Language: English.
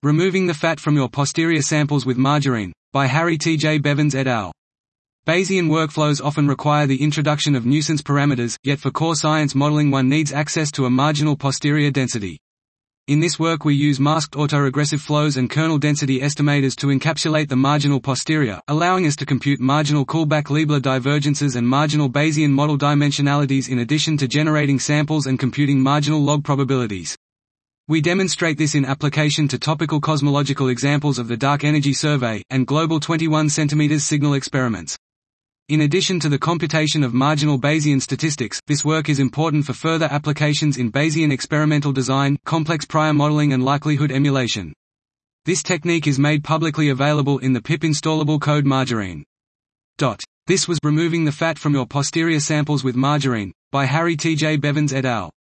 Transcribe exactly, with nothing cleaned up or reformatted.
Removing the fat from your posterior samples with margarine, by Harry T J Bevans et al. Bayesian workflows often require the introduction of nuisance parameters, yet for core science modeling one needs access to a marginal posterior density. In this work we use masked autoregressive flows and kernel density estimators to encapsulate the marginal posterior, allowing us to compute marginal Kullback-Leibler divergences and marginal Bayesian model dimensionalities in addition to generating samples and computing marginal log probabilities. We demonstrate this in application to topical cosmological examples of the dark energy survey, and global twenty-one centimeter signal experiments. In addition to the computation of marginal Bayesian statistics, this work is important for further applications in Bayesian experimental design, complex prior modeling and likelihood emulation. This technique is made publicly available in the pip installable code Margarine. This was Removing the Fat from Your Posterior Samples with Margarine, by Harry T J Bevans et al.